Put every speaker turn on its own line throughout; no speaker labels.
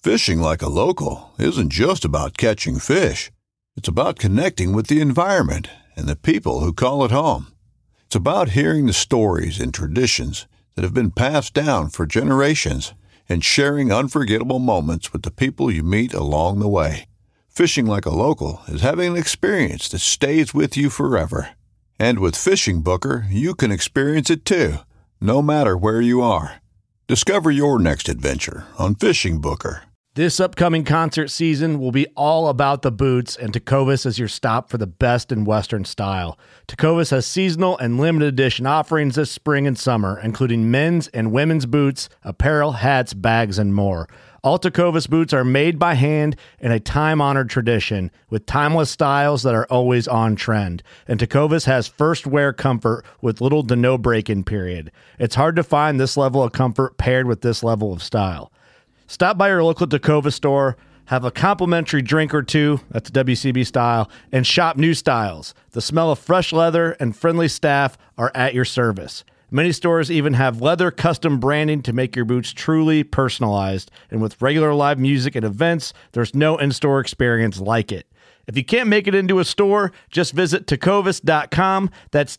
Fishing like a local isn't just about catching fish. It's about connecting with the environment and the people who call it home. It's about hearing the stories and traditions that have been passed down for generations and sharing unforgettable moments with the people you meet along the way. Fishing like a local is having an experience that stays with you forever. And with Fishing Booker, you can experience it too, no matter where you are. Discover your next adventure on Fishing Booker.
This upcoming concert season will be all about the boots, and Tecovas is your stop for the best in Western style. Tecovas has seasonal and limited edition offerings this spring and summer, including men's and women's boots, apparel, hats, bags, and more. All Tecovas boots are made by hand in a time-honored tradition with timeless styles that are always on trend. And Tecovas has first wear comfort with little to no break-in period. It's hard to find this level of comfort paired with this level of style. Stop by your local Tecovas store, have a complimentary drink or two, that's WCB style, and shop new styles. The smell of fresh leather and friendly staff are at your service. Many stores even have leather custom branding to make your boots truly personalized. And with regular live music and events, there's no in-store experience like it. If you can't make it into a store, just visit tecovas.com. That's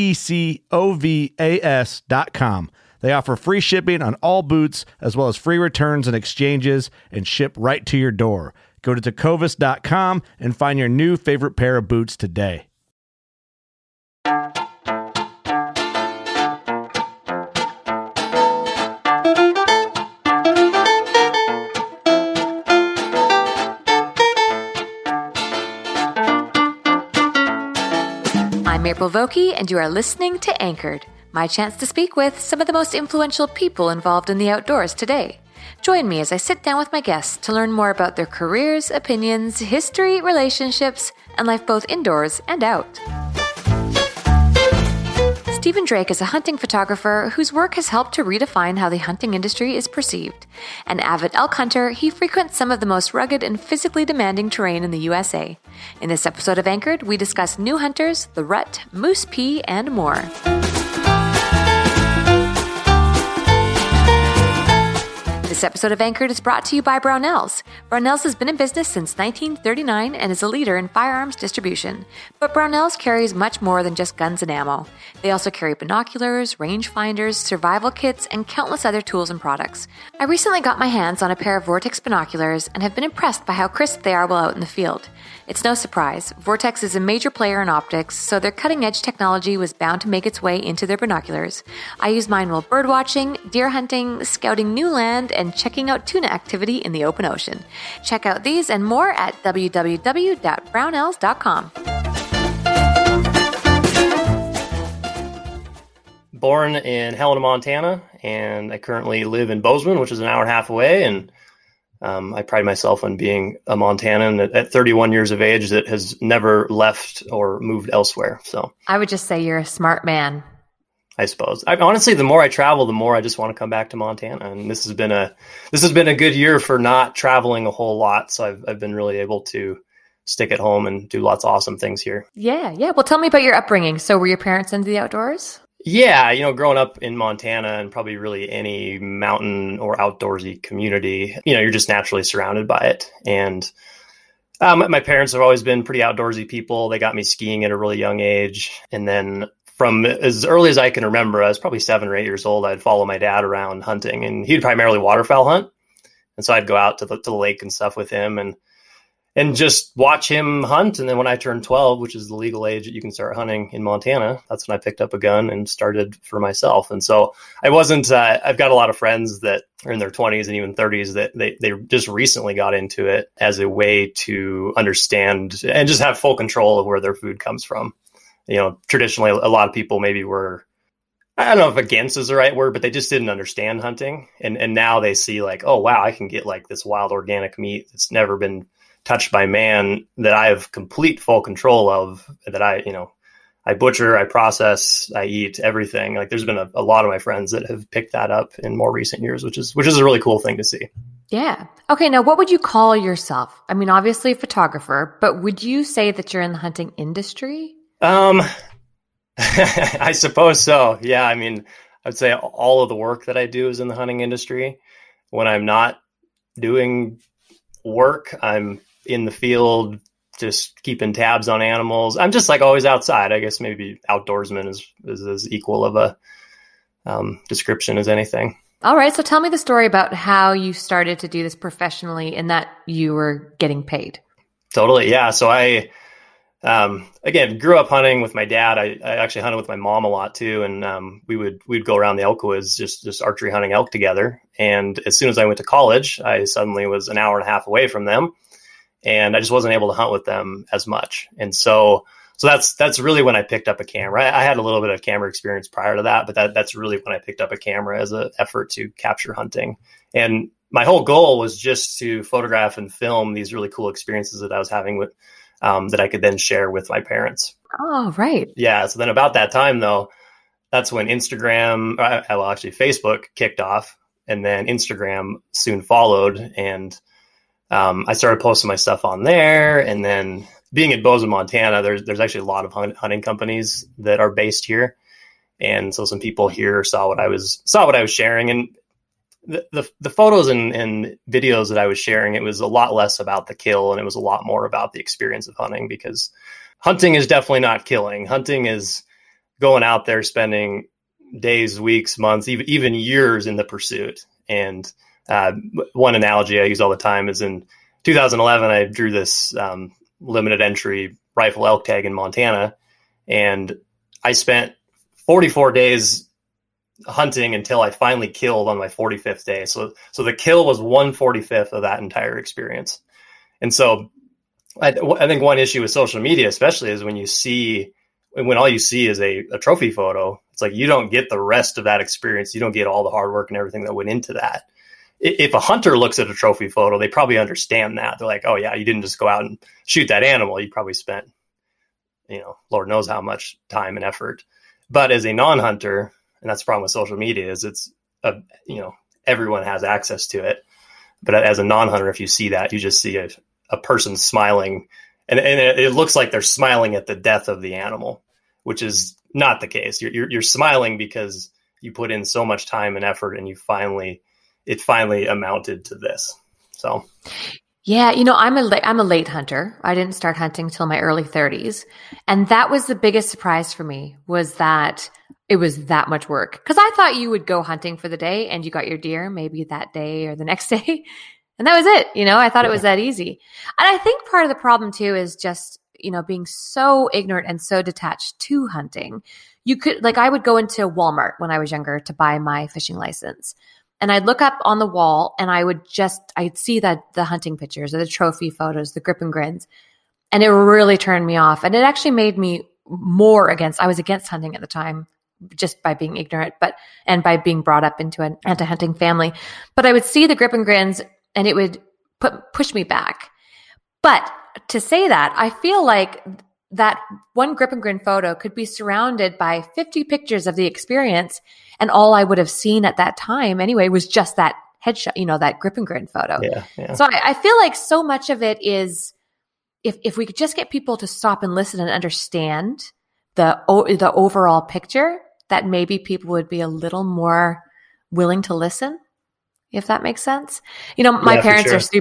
TECOVAS.com. They offer free shipping on all boots, as well as free returns and exchanges, and ship right to your door. Go to tecovas.com and find your new favorite pair of boots today.
I'm April Vokey, and you are listening to Anchored, my chance to speak with some of the most influential people involved in the outdoors today. Join me as I sit down with my guests to learn more about their careers, opinions, history, relationships, and life both indoors and out. Stephen Drake is a hunting photographer whose work has helped to redefine how the hunting industry is perceived. An avid elk hunter, he frequents some of the most rugged and physically demanding terrain in the USA. In this episode of Anchored, we discuss new hunters, the rut, moose pee, and more. This episode of Anchored is brought to you by Brownells. Brownells has been in business since 1939 and is a leader in firearms distribution. But Brownells carries much more than just guns and ammo. They also carry binoculars, rangefinders, survival kits, and countless other tools and products. I recently got my hands on a pair of Vortex binoculars and have been impressed by how crisp they are while out in the field. It's no surprise, Vortex is a major player in optics, so their cutting-edge technology was bound to make its way into their binoculars. I use mine while birdwatching, deer hunting, scouting new land, and checking out tuna activity in the open ocean. Check out these and more at www.brownells.com.
Born in Helena, Montana, and I currently live in Bozeman, which is an hour and a half away, and I pride myself on being a Montanan at 31 years of age that has never left or moved elsewhere. So
I would just say you're a smart man.
I suppose. Honestly, the more I travel, the more I just want to come back to Montana. And this has been a good year for not traveling a whole lot. So I've been really able to stick at home and do lots of awesome things here.
Yeah. Well, tell me about your upbringing. So were your parents into the outdoors?
Yeah, growing up in Montana and probably really any mountain or outdoorsy community, you're just naturally surrounded by it. And my parents have always been pretty outdoorsy people. They got me skiing at a really young age. And then from as early as I can remember, I was probably 7 or 8 years old, I'd follow my dad around hunting, and he'd primarily waterfowl hunt. And so I'd go out to the lake and stuff with him and just watch him hunt. And then when I turned 12, which is the legal age that you can start hunting in Montana, that's when I picked up a gun and started for myself. And so I wasn't, I've got a lot of friends that are in their 20s and even 30s that they just recently got into it as a way to understand and just have full control of where their food comes from. Traditionally, a lot of people maybe were, I don't know if against is the right word, but they just didn't understand hunting. And now they see like, oh, wow, I can get like this wild organic meat that's never been touched by man that I have complete full control of, that I butcher, I process, I eat everything. Like there's been a lot of my friends that have picked that up in more recent years, which is a really cool thing to see.
Yeah. Okay. Now, what would you call yourself? I mean, obviously a photographer, but would you say that you're in the hunting industry?
I suppose so. Yeah. I mean, I would say all of the work that I do is in the hunting industry. When I'm not doing work. I'm in the field, just keeping tabs on animals. I'm just like always outside. I guess maybe outdoorsman is as equal of a description as anything.
All right. So tell me the story about how you started to do this professionally and that you were getting paid.
Totally. Yeah. So I, again, grew up hunting with my dad. I actually hunted with my mom a lot too. And we'd go around the Elkwoods, just archery hunting elk together. And as soon as I went to college, I suddenly was an hour and a half away from them. And I just wasn't able to hunt with them as much. And so that's really when I picked up a camera. I had a little bit of camera experience prior to that, but that's really when I picked up a camera as an effort to capture hunting. And my whole goal was just to photograph and film these really cool experiences that I was having with, that I could then share with my parents.
Oh, right.
Yeah. So then about that time though, that's when Facebook kicked off, and then Instagram soon followed. And I started posting my stuff on there. And then being in Bozeman, Montana, there's actually a lot of hunting companies that are based here. And so some people here saw what I was sharing, and the photos and videos that I was sharing, it was a lot less about the kill and it was a lot more about the experience of hunting, because hunting is definitely not killing. Hunting is going out there, spending days, weeks, months, even years in the pursuit. And one analogy I use all the time is in 2011, I drew this limited entry rifle elk tag in Montana, and I spent 44 days hunting until I finally killed on my 45th day. So the kill was 1/45 of that entire experience. And so I think one issue with social media, especially, is when all you see is a trophy photo, it's like you don't get the rest of that experience. You don't get all the hard work and everything that went into that. If a hunter looks at a trophy photo, they probably understand that. They're like, oh yeah, you didn't just go out and shoot that animal. You probably spent, Lord knows how much time and effort. But as a non-hunter, and that's the problem with social media, is everyone has access to it. But as a non-hunter, if you see that, you just see a person smiling, and it looks like they're smiling at the death of the animal, which is not the case. You're smiling because you put in so much time and effort, and it finally amounted to this. So,
yeah, I'm a late hunter. I didn't start hunting till my early 30s, and that was the biggest surprise for me, was that it was that much work. Because I thought you would go hunting for the day and you got your deer maybe that day or the next day, and that was it. I thought it was that easy. And I think part of the problem too is just being so ignorant and so detached to hunting. I would go into Walmart when I was younger to buy my fishing license. And I'd look up on the wall and I'd see the hunting pictures or the trophy photos, the grip and grins. And it really turned me off. And it actually made me I was against hunting at the time, just by being ignorant, and by being brought up into an anti-hunting family. But I would see the grip and grins and it would push me back. But to say that, I feel like that one grip and grin photo could be surrounded by 50 pictures of the experience. And all I would have seen at that time anyway was just that headshot, that grip and grin photo.
Yeah.
So I feel like so much of it is, if we could just get people to stop and listen and understand the overall picture, that maybe people would be a little more willing to listen, if that makes sense. My parents are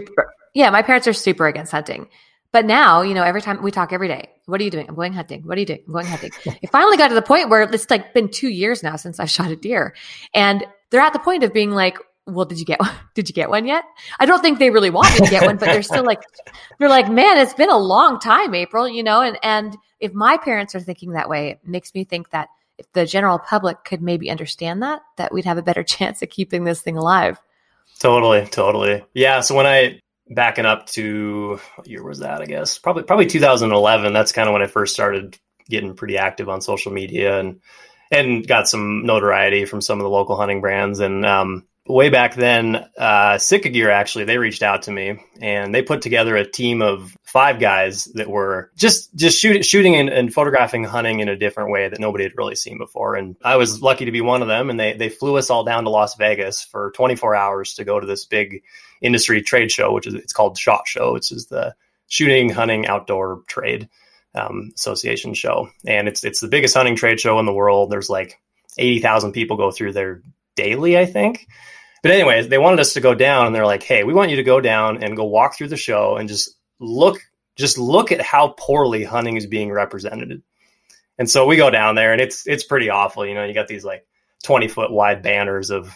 super against hunting. But now, every time we talk every day, what are you doing? I'm going hunting. What are you doing? I'm going hunting. It finally got to the point where it's been 2 years now since I've shot a deer. And they're at the point of being like, well, did you get one? Did you get one yet? I don't think they really want me to get one, but they're still they're like, man, it's been a long time, April, and if my parents are thinking that way, it makes me think that if the general public could maybe understand that we'd have a better chance of keeping this thing alive.
Totally. Yeah. So backing up to, what year was that? I guess probably 2011. That's kind of when I first started getting pretty active on social media and got some notoriety from some of the local hunting brands. And way back then, Sitka Gear, actually, they reached out to me and they put together a team of 5 guys that were just shooting and photographing hunting in a different way that nobody had really seen before. And I was lucky to be one of them. And they flew us all down to Las Vegas for 24 hours to go to this big industry trade show, it's called SHOT Show, which is the Shooting Hunting Outdoor Trade Association show. And it's the biggest hunting trade show in the world. There's 80,000 people go through there daily, I think. But anyways, they wanted us to go down, and they're like, hey, we want you to go down and go walk through the show and just look at how poorly hunting is being represented. And so we go down there, and it's pretty awful. You know, you got these like 20-foot wide banners of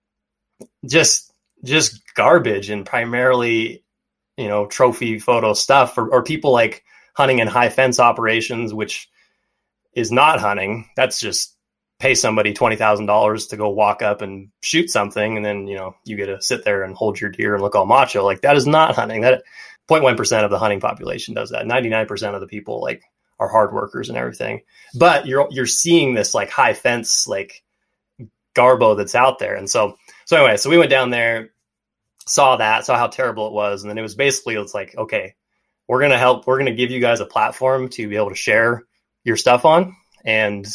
just garbage, and primarily, you know, trophy photo stuff, or people like hunting in high fence operations, which is not hunting. That's just pay somebody $20,000 to go walk up and shoot something, and then, you know, you get to sit there and hold your deer and look all macho. Like, that is not hunting. That 0.1% of the hunting population does that. 99% of the people like are hard workers and everything. But you're seeing this like high fence like garbo that's out there. And so anyway, so we went down there, saw how terrible it was, and then it was basically, it's like, okay, we're going to give you guys a platform to be able to share your stuff on, and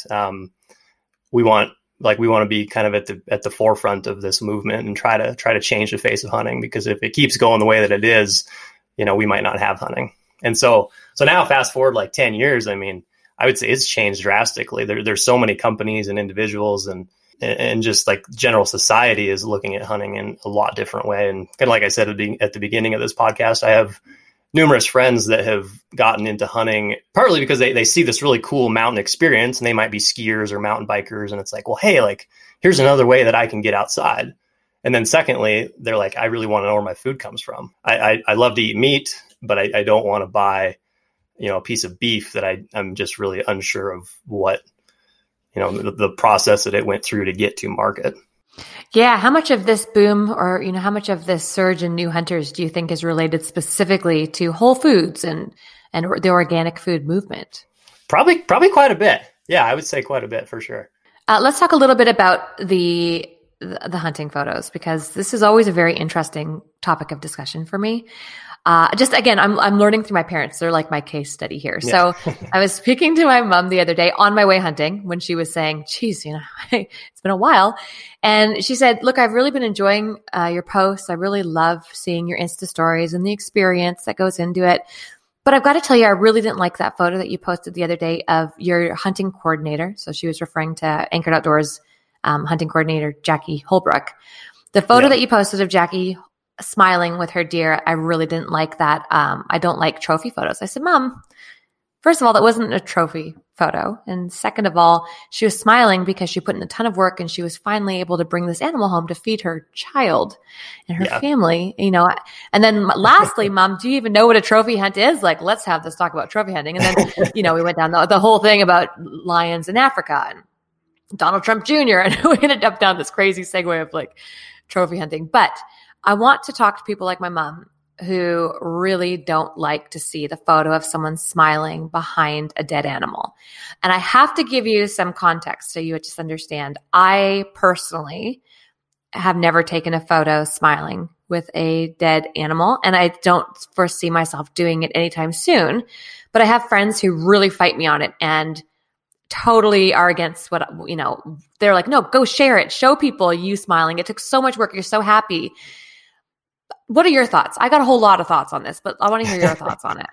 we want to be kind of at the forefront of this movement and try to change the face of hunting, because if it keeps going the way that it is, you know, we might not have hunting. And so now fast forward like 10 years, I mean, I would say it's changed drastically. There's so many companies and individuals and just like general society is looking at hunting in a lot different way. And kind of like I said at the beginning of this podcast, I have numerous friends that have gotten into hunting partly because they see this really cool mountain experience, and they might be skiers or mountain bikers. And it's like, well, hey, like, here's another way that I can get outside. And then secondly, they're like, I really want to know where my food comes from. I love to eat meat, but I don't want to buy, you know, a piece of beef that I'm just really unsure of what, you know, the process that it went through to get to market.
Yeah. How much of this boom, or, you know, how much of this surge in new hunters do you think is related specifically to Whole Foods and the organic food movement?
Probably quite a bit. Yeah, I would say quite a bit for sure.
Let's talk a little bit about the hunting photos, because this is always a very interesting topic of discussion for me. Just again, I'm learning through my parents. They're like my case study here.
Yeah.
So I was speaking to my mom the other day on my way hunting when she was saying, geez, you know, it's been a while. And she said, look, I've really been enjoying your posts. I really love seeing your Insta stories and the experience that goes into it. But I've got to tell you, I really didn't like that photo that you posted the other day of your hunting coordinator. So she was referring to Anchored Outdoors hunting coordinator, Jackie Holbrook. The photo that you posted of Jackie smiling with her deer, I really didn't like that. I don't like trophy photos. I said, Mom, first of all, that wasn't a trophy photo. And second of all, she was smiling because she put in a ton of work and she was finally able to bring this animal home to feed her child and her family, you know. And then lastly, Mom, do you even know what a trophy hunt is? Like, let's have this talk about trophy hunting. And then, you know, we went down the whole thing about lions in Africa and Donald Trump Jr. And we ended up down this crazy segue of like trophy hunting. But I want to talk to people like my mom who really don't like to see the photo of someone smiling behind a dead animal. And I have to give you some context so you would just understand. I personally have never taken a photo smiling with a dead animal, and I don't foresee myself doing it anytime soon. But I have friends who really fight me on it and totally are against what, you know, they're like, no, go share it. Show people you smiling. It took so much work. You're so happy. What are your thoughts? I got a whole lot of thoughts on this, but I want to hear your thoughts on it.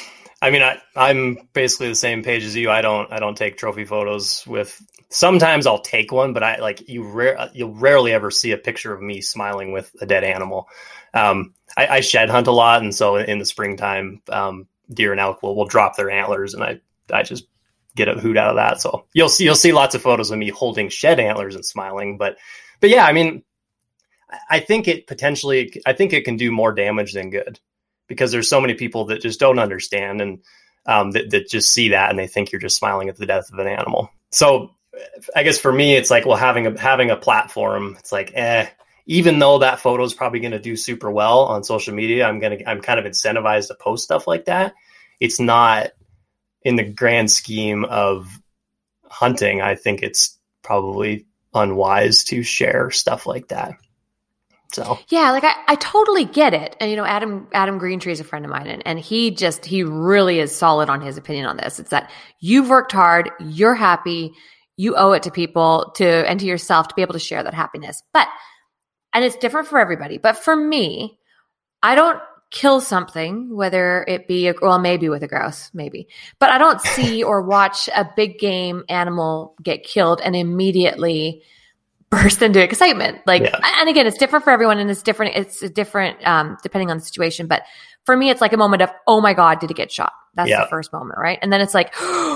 I mean, I'm basically the same page as you. I don't take trophy photos with. Sometimes I'll take one, but you'll rarely ever see a picture of me smiling with a dead animal. I shed hunt a lot, and so in the springtime, deer and elk will drop their antlers, and I just get a hoot out of that. So you'll see lots of photos of me holding shed antlers and smiling, but yeah, I mean, I think it can do more damage than good, because there's so many people that just don't understand and that just see that and they think you're just smiling at the death of an animal. So I guess for me, it's like, well, having a platform, it's like, even though that photo is probably going to do super well on social media, I'm kind of incentivized to post stuff like that. It's not in the grand scheme of hunting. I think it's probably unwise to share stuff like that. So
yeah, like I totally get it. And, you know, Adam Greentree is a friend of mine, and he really is solid on his opinion on this. It's that you've worked hard, you're happy, you owe it to people and to yourself to be able to share that happiness. And it's different for everybody. But for me, I don't kill something, whether it be, maybe with a grouse, maybe, but I don't see or watch a big game animal get killed and immediately burst into excitement. Like,
Yeah.
and again, it's different for everyone and it's different depending on the situation. But for me, it's like a moment of, oh my God, did it get shot? That's
Yeah.
the first moment, right? And then it's like,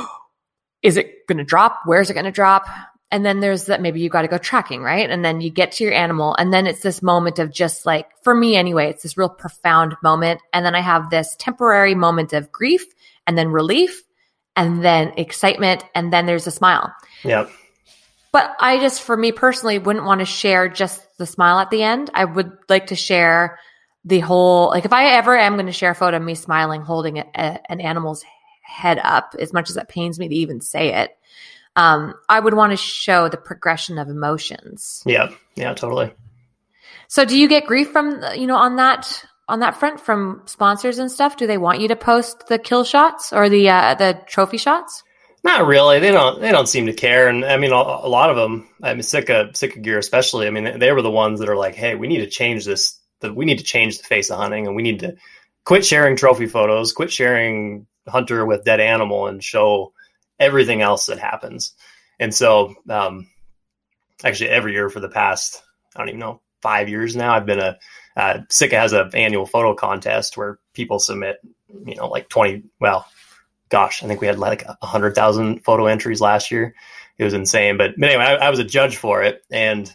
is it going to drop? Where's it going to drop? And then there's that maybe you got to go tracking, right? And then you get to your animal. And then it's this moment of just like, for me anyway, it's this real profound moment. And then I have this temporary moment of grief and then relief and then excitement. And then there's a smile.
Yeah.
But I just, for me personally, wouldn't want to share just the smile at the end. I would like to share the whole, like if I ever am going to share a photo of me smiling, holding an animal's head up, as much as it pains me to even say it, I would want to show the progression of emotions.
Yeah. Yeah, totally.
So do you get grief from, on that front from sponsors and stuff? Do they want you to post the kill shots or the trophy shots?
Not really. They don't seem to care. And I mean, a lot of them, I mean, Sitka Gear especially, I mean, they were the ones that are like, hey, we need to change this. We need to change the face of hunting and we need to quit sharing trophy photos, quit sharing hunter with dead animal and show everything else that happens. And so, actually every year for the past, I don't even know, 5 years now, I've been Sitka has an annual photo contest where people submit, like 20, well, gosh, I think we had like 100,000 photo entries last year. It was insane. But anyway, I was a judge for it. And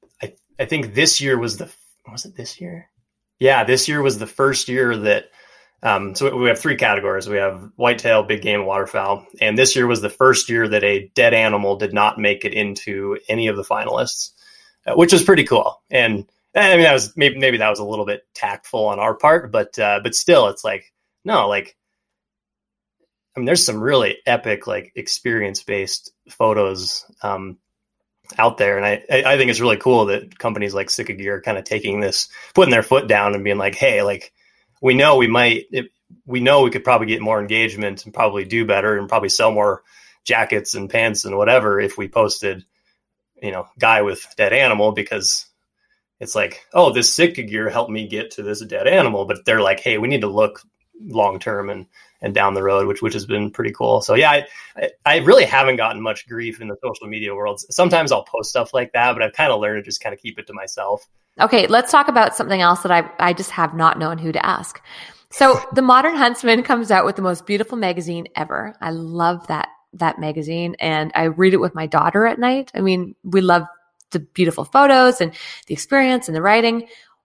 I think this year was it this year? Yeah, this year was the first year that, so we have 3 categories. We have whitetail, big game, and waterfowl. And this year was the first year that a dead animal did not make it into any of the finalists, which was pretty cool. And I mean, that was maybe that was a little bit tactful on our part, but still, it's like, no, like, I mean, there's some really epic, like experience-based photos out there. And I think it's really cool that companies like Sitka Gear are kind of taking this, putting their foot down and being like, hey, like, we know we could probably get more engagement and probably do better and probably sell more jackets and pants and whatever if we posted, guy with dead animal, because it's like, oh, this Sitka Gear helped me get to this dead animal. But they're like, hey, we need to look long-term and down the road, which has been pretty cool. So yeah, I really haven't gotten much grief in the social media world. Sometimes I'll post stuff like that, but I've kind of learned to just kind of keep it to myself.
Okay, let's talk about something else that I just have not known who to ask. So the Modern Huntsman comes out with the most beautiful magazine ever. I love that magazine, and I read it with my daughter at night. I mean, we love the beautiful photos and the experience and the writing.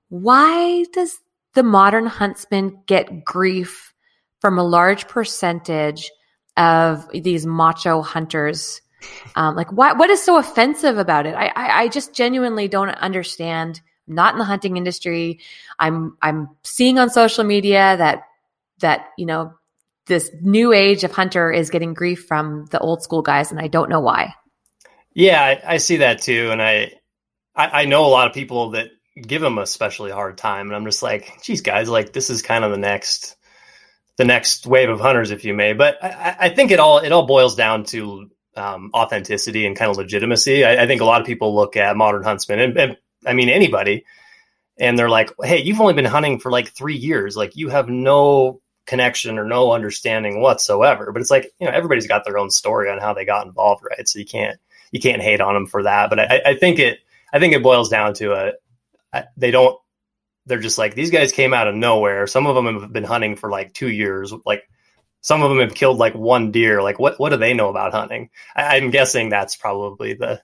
Why does the Modern Huntsman get grief from a large percentage of these macho hunters? Like what is so offensive about it? I just genuinely don't understand. I'm not in the hunting industry. I'm seeing on social media that this new age of hunter is getting grief from the old school guys, and I don't know why.
Yeah, I see that too. And I know a lot of people that give them a especially hard time. And I'm just like, geez, guys, like this is kind of the next wave of hunters, if you may. But I think it all boils down to authenticity and kind of legitimacy. I think a lot of people look at Modern Huntsman and I mean, anybody, and they're like, hey, you've only been hunting for like 3 years. Like you have no connection or no understanding whatsoever. But it's like, everybody's got their own story on how they got involved. Right. So you can't hate on them for that. But I think it boils down to they're just like, these guys came out of nowhere. Some of them have been hunting for like 2 years. Like some of them have killed like 1 deer. Like what do they know about hunting? I'm guessing that's probably the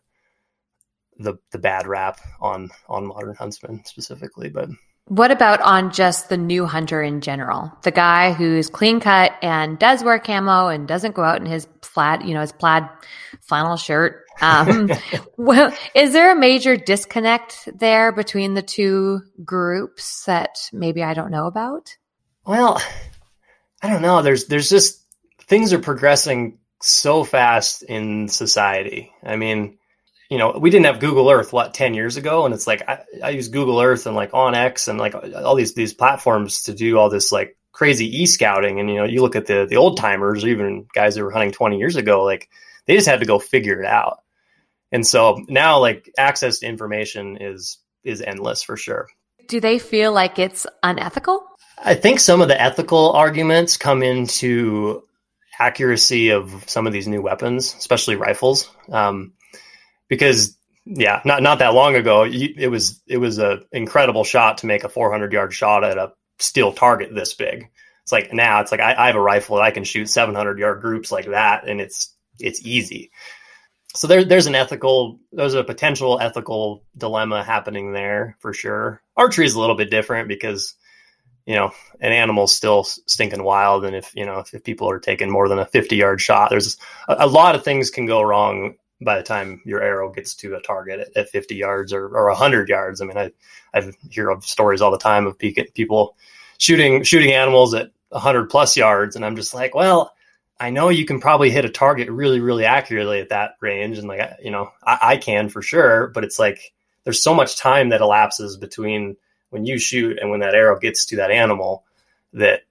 bad rap on Modern Huntsman specifically. But
what about on just the new hunter in general? The guy who's clean cut and does wear camo and doesn't go out in his plaid flannel shirt. Well, is there a major disconnect there between the two groups that maybe I don't know about?
Well, I don't know. There's just things are progressing so fast in society. I mean, we didn't have Google Earth, 10 years ago? And it's like, I use Google Earth and like OnX and like all these platforms to do all this like crazy e-scouting. And, you look at the old timers, or even guys that were hunting 20 years ago, like they just had to go figure it out. And so now like access to information is endless for sure.
Do they feel like it's unethical?
I think some of the ethical arguments come into accuracy of some of these new weapons, especially rifles. Because yeah, not that long ago, it was a incredible shot to make a 400-yard shot at a steel target this big. It's like now it's like I have a rifle that I can shoot 700-yard groups like that, and it's easy. So there's a potential ethical dilemma happening there for sure. Archery is a little bit different because, you know, an animal's still stinking wild, and if people are taking more than a 50-yard shot, there's a lot of things can go wrong by the time your arrow gets to a target at 50 yards or 100 yards. I mean, I hear of stories all the time of people shooting animals at 100 plus yards. And I'm just like, well, I know you can probably hit a target really, really accurately at that range. And like, you know, I can for sure, but it's like, there's so much time that elapses between when you shoot and when that arrow gets to that animal that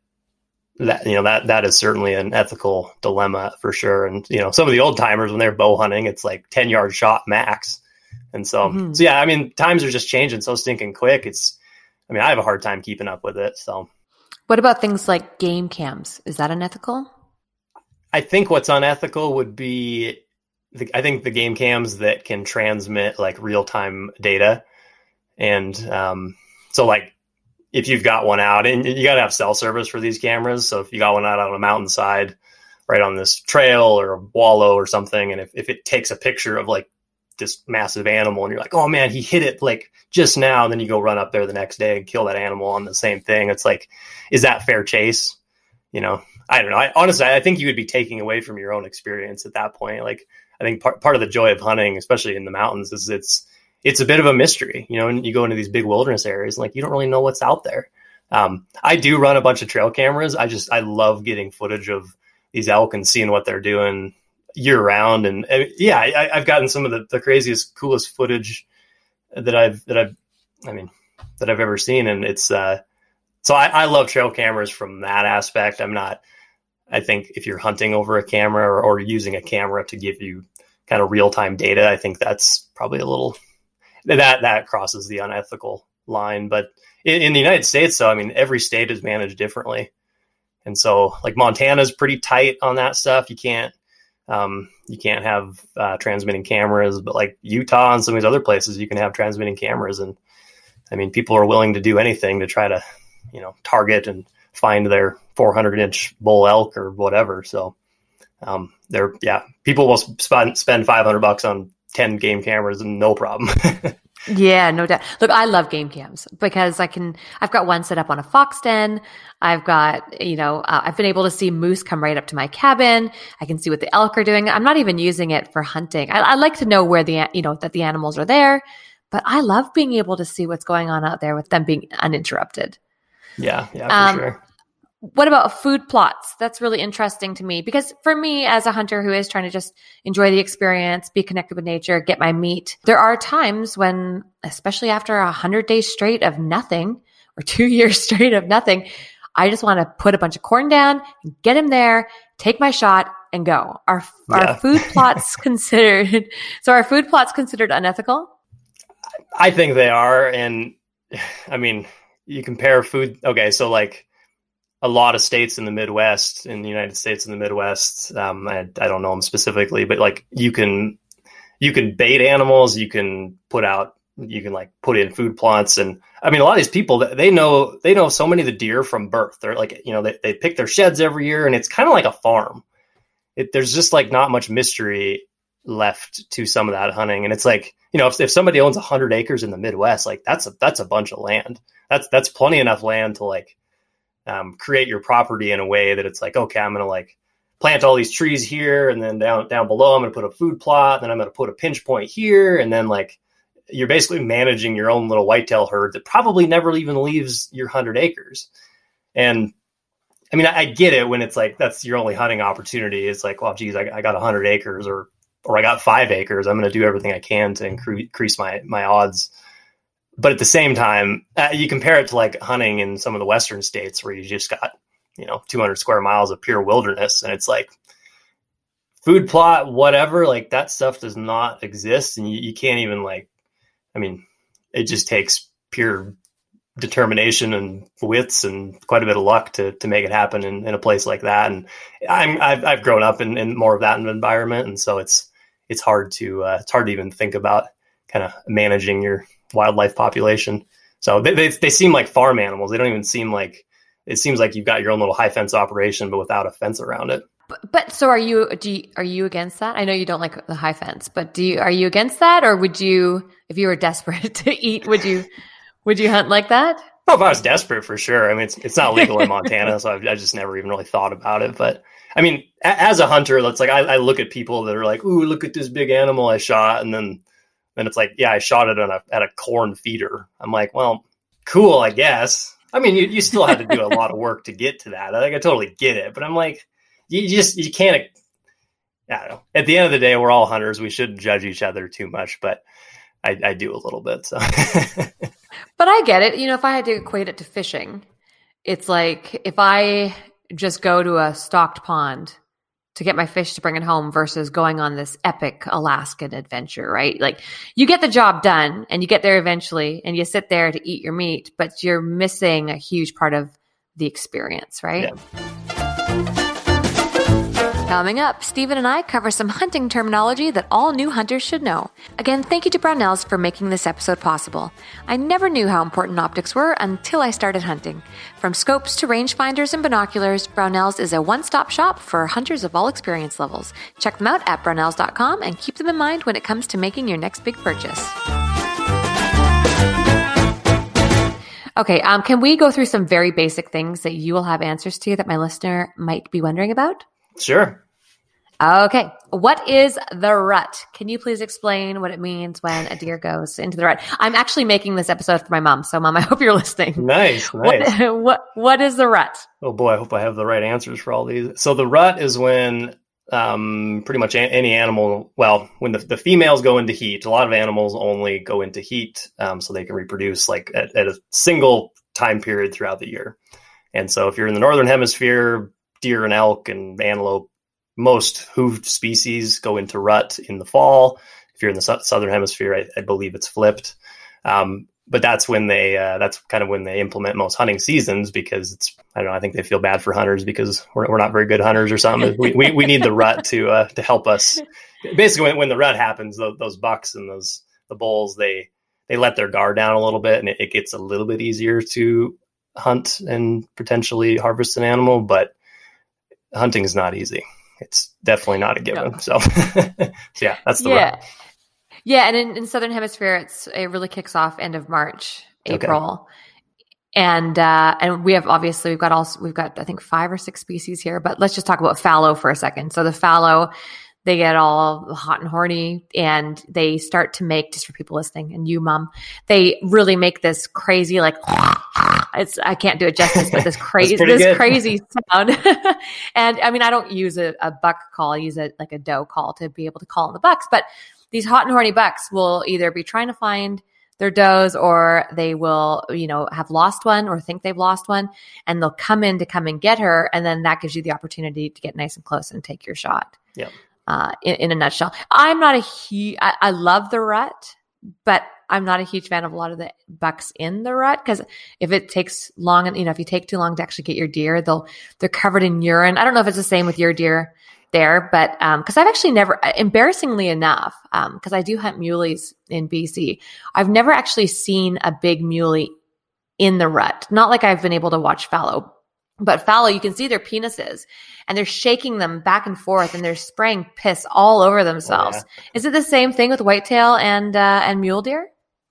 is certainly an ethical dilemma for sure. And, you know, some of the old timers, when they're bow hunting, it's like 10-yard shot max. And so, so yeah, I mean, times are just changing so stinking quick. I have a hard time keeping up with it. So
what about things like game cams? Is that unethical?
I think what's unethical would be, I think the game cams that can transmit like real-time data. And so like, if you've got one out, and you got to have cell service for these cameras. So if you got one out on a mountainside, right on this trail or a wallow or something, and if it takes a picture of like this massive animal and you're like, oh man, he hit it like just now, and then you go run up there the next day and kill that animal on the same thing. It's like, is that fair chase? You know, I don't know. Honestly, I think you would be taking away from your own experience at that point. Like, I think part of the joy of hunting, especially in the mountains, is it's a bit of a mystery, you know, and you go into these big wilderness areas, and like, you don't really know what's out there. I do run a bunch of trail cameras. I love getting footage of these elk and seeing what they're doing year round. And yeah, I've gotten some of the craziest, coolest footage that I've ever seen. And it's, so I love trail cameras from that aspect. I think if you're hunting over a camera or using a camera to give you kind of real-time data, I think that's probably a little, that crosses the unethical line. But in the United States, though, I mean, every state is managed differently. And so like Montana's pretty tight on that stuff. You can't have transmitting cameras, but like Utah and some of these other places, you can have transmitting cameras. And I mean, people are willing to do anything to try to, you know, target and find their 400-inch bull elk or whatever. So people will spend $500 on 10 game cameras and no problem.
Yeah, no doubt. Look, I love game cams because I've got one set up on a fox den. I've got, you know, I've been able to see moose come right up to my cabin. I can see what the elk are doing. I'm not even using it for hunting. I like to know where that the animals are there, but I love being able to see what's going on out there with them being uninterrupted.
Yeah, for sure.
What about food plots? That's really interesting to me because for me as a hunter who is trying to just enjoy the experience, be connected with nature, get my meat, there are times when, especially after 100 days straight of nothing or 2 years straight of nothing, I just want to put a bunch of corn down, get him there, take my shot and go. Are food plots considered, are food plots considered unethical?
I think they are. And I mean, you compare food. Okay. So like, a lot of states in the Midwest, in the United States in the Midwest, I don't know them specifically, but like you can bait animals, you can put in food plots. And I mean, a lot of these people, they know so many of the deer from birth. They're like, you know, they pick their sheds every year, and it's kind of like a farm. There's just like not much mystery left to some of that hunting. And it's like, you know, if somebody owns 100 acres in the Midwest, like that's a bunch of land. That's plenty enough land to like, create your property in a way that it's like, okay, I'm going to like plant all these trees here. And then down below, I'm going to put a food plot. Then I'm going to put a pinch point here. And then like, you're basically managing your own little whitetail herd that probably never even leaves your 100 acres. And I mean, I get it when it's like, that's your only hunting opportunity. It's like, well, geez, I got 100 acres or I got 5 acres. I'm going to do everything I can to increase my odds. But at the same time, you compare it to like hunting in some of the Western states where you just got, you know, 200 square miles of pure wilderness. And it's like food plot, whatever, like that stuff does not exist. And you can't even like, I mean, it just takes pure determination and wits and quite a bit of luck to make it happen in a place like that. And I've grown up in more of that environment. And so it's hard to even think about kind of managing your wildlife population. So they seem like farm animals. They don't even seem like, it seems like you've got your own little high fence operation, but without a fence around it.
But so are you against that? I know you don't like the high fence, but are you against that? Or would you, if you were desperate to eat, would you hunt like that?
Oh, if I was desperate, for sure. I mean, it's not legal in Montana, so I just never even really thought about it. But I mean, as a hunter, it's like I look at people that are like, "Ooh, look at this big animal I shot," and then it's like, "Yeah, I shot it at a corn feeder." I'm like, "Well, cool, I guess." I mean, you still had to do a lot of work to get to that. I totally get it, but I'm like, you can't. I don't know. At the end of the day, we're all hunters. We shouldn't judge each other too much, but I do a little bit. So.
But I get it. If I had to equate it to fishing, it's like if I just go to a stocked pond to get my fish to bring it home versus going on this epic Alaskan adventure, right? Like you get the job done and you get there eventually and you sit there to eat your meat, but you're missing a huge part of the experience, right?
Yeah.
Coming up, Stephen and I cover some hunting terminology that all new hunters should know. Again, thank you to Brownells for making this episode possible. I never knew how important optics were until I started hunting. From scopes to rangefinders and binoculars, Brownells is a one-stop shop for hunters of all experience levels. Check them out at brownells.com and keep them in mind when it comes to making your next big purchase. Okay, can we go through some very basic things that you will have answers to that my listener might be wondering about?
Sure.
Okay. What is the rut? Can you please explain what it means when a deer goes into the rut? I'm actually making this episode for my mom. So Mom, I hope you're listening.
Nice.
What is the rut?
Oh boy, I hope I have the right answers for all these. So the rut is when pretty much any animal, well, when the females go into heat. A lot of animals only go into heat so they can reproduce like at a single time period throughout the year. And so if you're in the northern hemisphere, deer and elk and antelope, most hooved species go into rut in the fall. If you're in the southern hemisphere, I believe it's flipped. But that's when that's kind of when they implement most hunting seasons, because I don't know, I think they feel bad for hunters because we're not very good hunters or something. We need the rut to help us. Basically, when the rut happens, those bucks and the bulls, they let their guard down a little bit, and it gets a little bit easier to hunt and potentially harvest an animal, but hunting is not easy. It's definitely not a given. No. So yeah, that's the rut.
Yeah. And in Southern Hemisphere, it really kicks off end of March, April. Okay. And we've got, I think 5 or 6 species here, but let's just talk about fallow for a second. So the fallow, they get all hot and horny and they start to make, just for people listening and you, Mom, they really make this crazy, like, I can't do it justice, but this crazy sound. And I mean, I don't use a buck call. I use a doe call to be able to call in the bucks, but these hot and horny bucks will either be trying to find their does, or they will, have lost one or think they've lost one, and they'll come and get her. And then that gives you the opportunity to get nice and close and take your shot.
Yeah.
In a nutshell, I'm not I love the rut, but I'm not a huge fan of a lot of the bucks in the rut, because if it takes long, and if you take too long to actually get your deer, they're covered in urine. I don't know if it's the same with your deer there, but because I've actually never, embarrassingly enough, because I do hunt muleys in BC, I've never actually seen a big muley in the rut. Not like I've been able to watch fallow, but fallow, you can see their penises and they're shaking them back and forth and they're spraying piss all over themselves. Oh, yeah. Is it the same thing with whitetail and mule deer?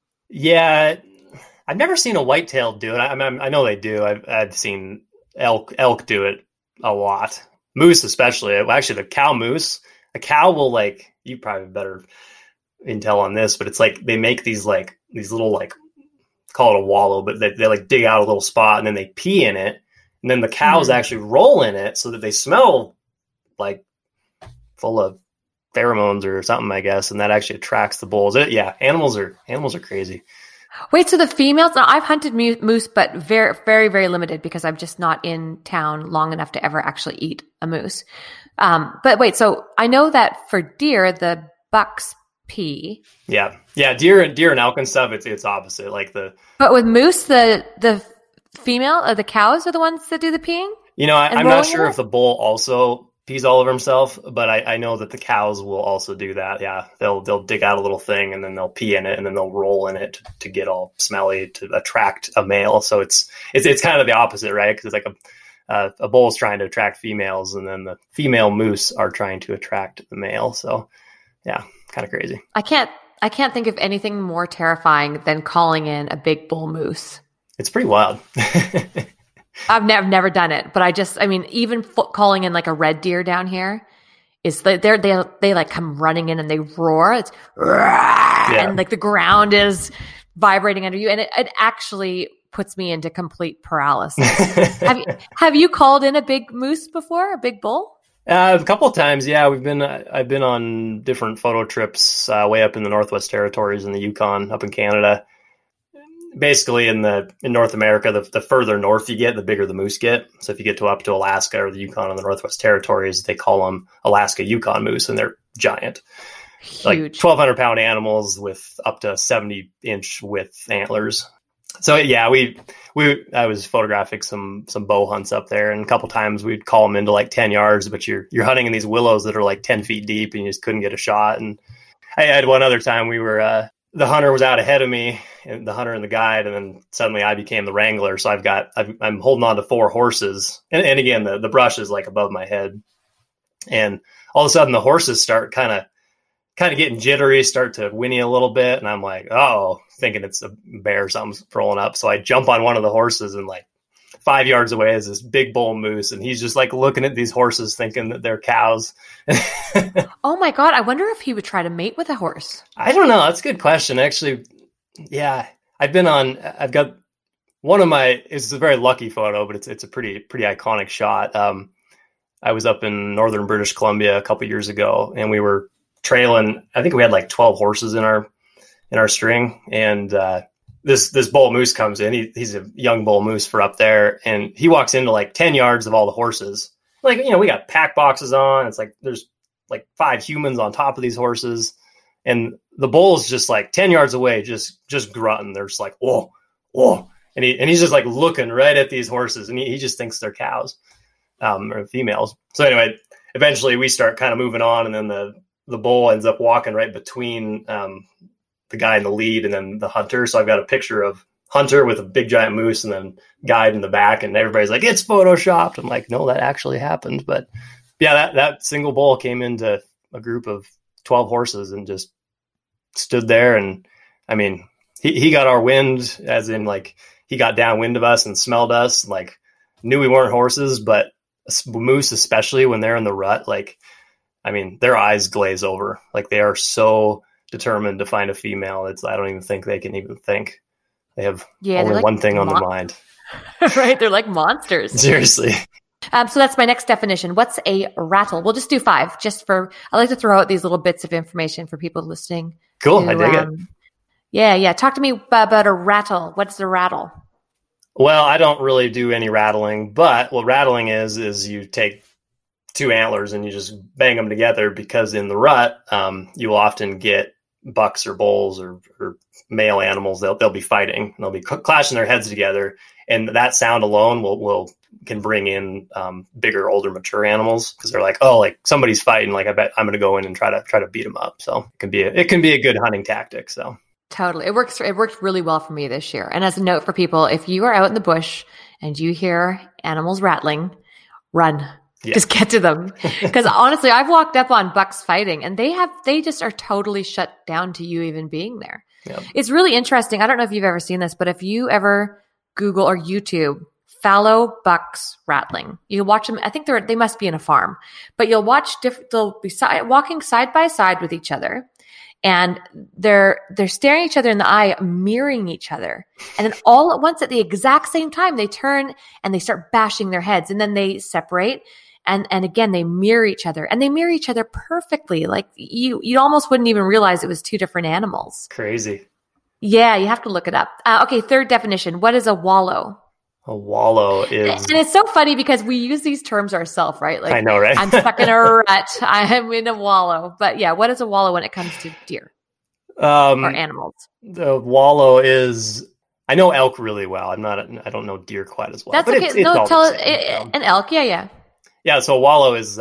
Yeah, I've never seen a whitetail do it. I know they do. I've seen elk do it a lot. Moose especially. Actually, the cow moose. A cow will, like, you probably have better intel on this, but it's like they make these little, like, call it a wallow, but they like dig out a little spot and then they pee in it, and then the cows actually roll in it so that they smell like full of pheromones or something, I guess, and that actually attracts the bulls. Animals are crazy.
Wait, so the females? Now, I've hunted moose, but very, very, very limited, because I'm just not in town long enough to ever actually eat a moose. But wait, so I know that for deer, the bucks pee.
Yeah, deer and elk and stuff, it's opposite.
But with moose, the female or the cows are the ones that do the peeing.
I'm not sure if the bull also pees all over himself, but I know that the cows will also do that. Yeah, they'll dig out a little thing and then they'll pee in it and then they'll roll in it to get all smelly to attract a male. So it's kind of the opposite, right? Because it's like a bull is trying to attract females, and then the female moose are trying to attract the male. So yeah, kind of crazy.
I can't think of anything more terrifying than calling in a big bull moose.
It's pretty wild.
I've never done it, but even calling in like a red deer down here is they like come running in and they roar. It's and like the ground is vibrating under you, and it actually puts me into complete paralysis. Have you called in a big moose before, a big bull?
A couple of times, yeah. I've been on different photo trips way up in the Northwest Territories in the Yukon, up in Canada. Basically, in North America, the further north you get, the bigger the moose get. So if you get up to Alaska or the Yukon and the Northwest Territories, they call them Alaska Yukon moose, and they're giant.
Huge.
Like 1,200-pound animals with up to 70-inch width antlers. So yeah, I was photographing some bow hunts up there, and a couple times we'd call them into like 10 yards, but you're hunting in these willows that are like 10 feet deep, and you just couldn't get a shot. And I had one other time we were the hunter was out ahead of me, and the hunter and the guide, and then suddenly I became the wrangler. So I'm holding on to 4 horses, and again the brush is like above my head, and all of a sudden the horses start kind of getting jittery, start to whinny a little bit, and I'm like, oh, thinking it's a bear or something's rolling up. So I jump on one of the horses, and like 5 yards away is this big bull moose, and he's just like looking at these horses thinking that they're cows.
Oh my God, I wonder if he would try to mate with a horse.
I don't know. That's a good question. Actually, yeah, I've got one of my, it's a very lucky photo, but it's a pretty iconic shot. I was up in northern British Columbia a couple years ago, and we were trailing, I think we had like 12 horses in our string, and this bull moose comes in. He's a young bull moose for up there, and he walks into like 10 yards of all the horses. Like, we got pack boxes on. It's like there's like 5 humans on top of these horses, and the bull's just like 10 yards away, just grunting. They're just like, whoa, and he's just like looking right at these horses, and he just thinks they're cows or females. So anyway, eventually we start kind of moving on, and then the bull ends up walking right between the guy in the lead and then the hunter. So I've got a picture of hunter with a big giant moose and then guide in the back, and everybody's like, it's photoshopped. I'm like, no, that actually happened. But yeah, that single bull came into a group of 12 horses and just stood there. And I mean, he got our wind, as in like he got downwind of us and smelled us, like knew we weren't horses, but moose, especially when they're in the rut, like, I mean, their eyes glaze over. Like, they are so determined to find a female. I don't even think they can even think. They have only like one thing on their mind.
Right? They're like monsters.
Seriously.
So that's my next definition. What's a rattle? We'll just do 5. I like to throw out these little bits of information for people listening.
Cool. I dig it.
Yeah. Talk to me about a rattle. What's a rattle?
Well, I don't really do any rattling, but what rattling is you take 2 antlers and you just bang them together, because in the rut, you will often get bucks or bulls or male animals. They'll be fighting, and they'll be clashing their heads together, and that sound alone can bring in bigger, older, mature animals, because they're like, oh, like somebody's fighting. Like, I bet I'm going to go in and try to beat them up. So it can be a good hunting tactic. So
totally, it worked really well for me this year. And as a note for people, if you are out in the bush and you hear animals rattling, run. Yeah. Just get to them. Because honestly, I've walked up on bucks fighting, and they just are totally shut down to you even being there. Yep. It's really interesting. I don't know if you've ever seen this, but if you ever Google or YouTube fallow bucks rattling, you watch them. I think they must be in a farm, but you'll watch they'll be walking side by side with each other, and they're staring each other in the eye, mirroring each other. And then all at once, at the exact same time, they turn and they start bashing their heads, and then they separate. And again, they mirror each other, and they mirror each other perfectly. Like you almost wouldn't even realize it was 2 different animals.
Crazy.
Yeah, you have to look it up. Okay, 3rd definition. What is a wallow?
A wallow is...
And it's so funny because we use these terms ourselves, right? Like,
I know, right?
I'm stuck in a rut. I'm in a wallow. But yeah, what is a wallow when it comes to deer or animals?
The wallow is... I know elk really well. I don't know deer quite as well.
That's
but
okay.
It's
tell it. An elk, yeah.
Yeah, so a wallow is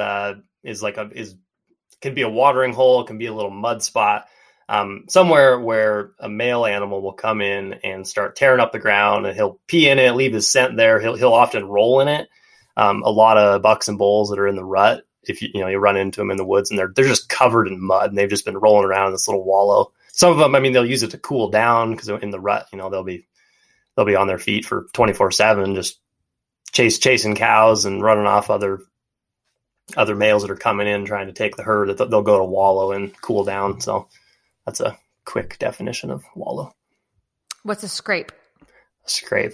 can be a watering hole, it can be a little mud spot, somewhere where a male animal will come in and start tearing up the ground, and he'll pee in it, leave his scent there. He'll often roll in it. A lot of bucks and bulls that are in the rut, if you run into them in the woods, and they're just covered in mud, and they've just been rolling around in this little wallow. Some of them, I mean, they'll use it to cool down because in the rut, they'll be on their feet for 24/7, just chasing cows and running off other males that are coming in trying to take the herd. That they'll go to wallow and cool down. So that's a quick definition of wallow.
What's a scrape?
Scrape.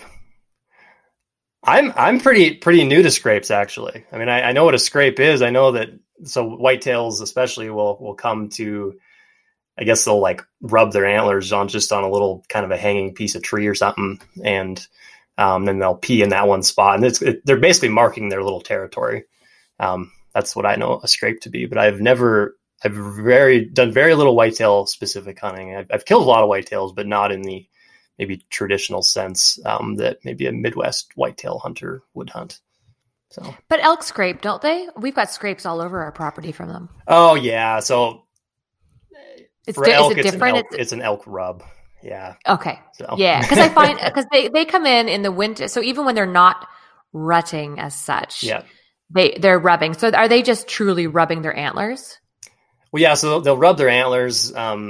I'm pretty new to scrapes, actually. I mean, I know what a scrape is. I know that, so whitetails especially will come to, I guess they'll like rub their antlers on a little kind of a hanging piece of tree or something, and then they'll pee in that one spot, and they're basically marking their little territory. That's what I know a scrape to be, but I've done very little whitetail specific hunting. I've killed a lot of whitetails, but not in the maybe traditional sense that maybe a Midwest whitetail hunter would hunt. So,
but elk scrape, don't they? We've got scrapes all over our property from them.
Oh yeah, so for elk,
is it different?
It's an elk rub. Yeah.
Okay.
So.
Yeah, because they come in the winter, so even when they're not rutting as such,
yeah,
they're rubbing. So are they just truly rubbing their antlers?
Well, yeah. So they'll rub their antlers.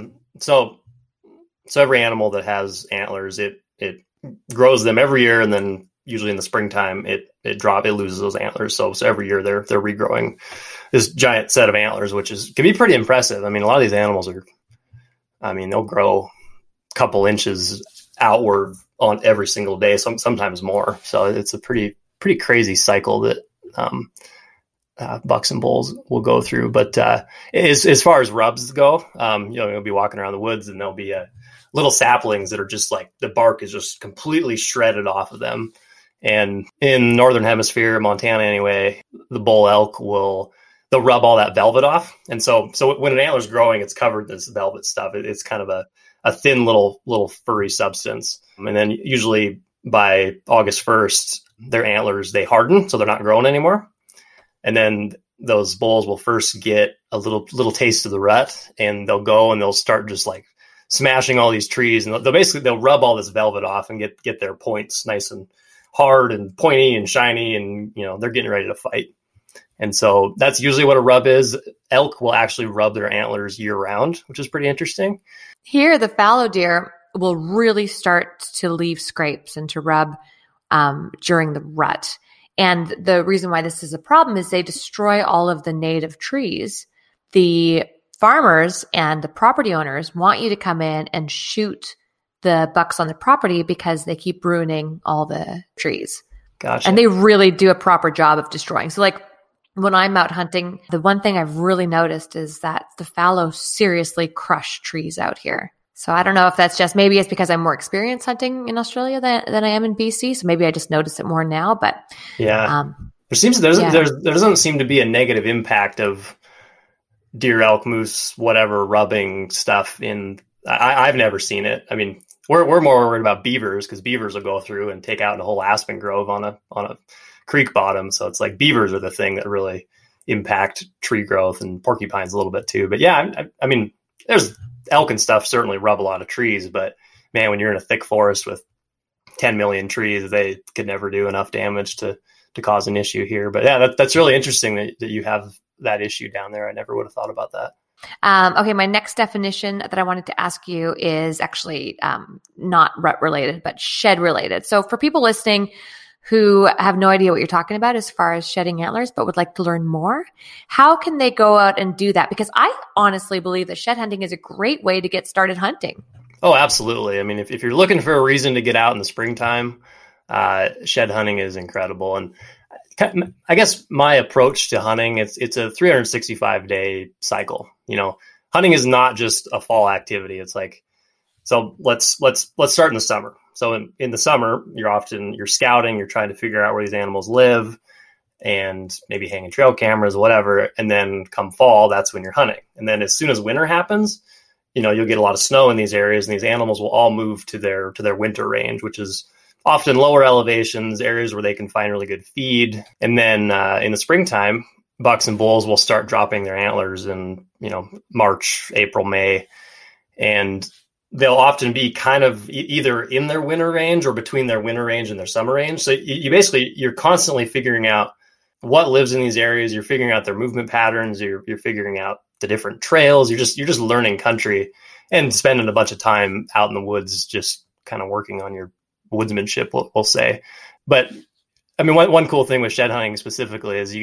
So every animal that has antlers, it grows them every year, and then usually in the springtime it loses those antlers. So every year they're regrowing this giant set of antlers, which can be pretty impressive. I mean, a lot of these animals they'll grow a couple inches outward on every single day, sometimes more. So it's a pretty crazy cycle that bucks and bulls will go through. But as far as rubs go, you'll be walking around the woods, and there'll be little saplings that are just like the bark is just completely shredded off of them. And in Northern Hemisphere, Montana anyway, the bull elk they'll rub all that velvet off. And so when an antler's growing, it's covered in this velvet stuff. It's kind of a thin little furry substance. And then usually by August 1st, their antlers, they harden, so they're not growing anymore. And then those bulls will first get a little taste of the rut, and they'll go and they'll start just like smashing all these trees, and they'll rub all this velvet off and get their points nice and hard and pointy and shiny, and they're getting ready to fight. And so that's usually what a rub is. Elk will actually rub their antlers year round, which is pretty interesting.
Here, the fallow deer will really start to leave scrapes and to rub during the rut. And the reason why this is a problem is they destroy all of the native trees. The farmers and the property owners want you to come in and shoot the bucks on the property because they keep ruining all the trees.
Gotcha.
And they really do a proper job of destroying. So like when I'm out hunting, the one thing I've really noticed is that the fallow seriously crush trees out here. So I don't know if that's just, maybe it's because I'm more experienced hunting in Australia than I am in BC. So maybe I just notice it more now, but
yeah, there doesn't seem to be a negative impact of deer, elk, moose, whatever rubbing stuff I've never seen it. I mean, we're more worried about beavers, because beavers will go through and take out a whole aspen grove on a creek bottom. So it's like beavers are the thing that really impact tree growth, and porcupines a little bit too. But yeah, I mean, there's elk and stuff certainly rub a lot of trees, but man, when you're in a thick forest with 10 million trees, they could never do enough damage to cause an issue here. But yeah, that's really interesting that you have that issue down there. I never would have thought about that.
Okay, my next definition that I wanted to ask you is actually not rut related, but shed related. So for people listening who have no idea what you're talking about as far as shedding antlers, but would like to learn more, how can they go out and do that? Because I honestly believe that shed hunting is a great way to get started hunting. Oh,
absolutely. I mean, if you're looking for a reason to get out in the springtime, shed hunting is incredible. And I guess my approach to hunting, it's a 365-day cycle. Hunting is not just a fall activity. It's like, so let's start in the summer. So in the summer, you're scouting, you're trying to figure out where these animals live, and maybe hanging trail cameras, whatever. And then come fall, that's when you're hunting. And then as soon as winter happens, you'll get a lot of snow in these areas, and these animals will all move to their winter range, which is often lower elevations, areas where they can find really good feed. And then in the springtime, bucks and bulls will start dropping their antlers in, March, April, May. And they'll often be kind of either in their winter range or between their winter range and their summer range. So you're constantly figuring out what lives in these areas. You're figuring out their movement patterns. You're figuring out the different trails. You're just learning country and spending a bunch of time out in the woods, just kind of working on your woodsmanship, we'll say. But I mean, one cool thing with shed hunting specifically is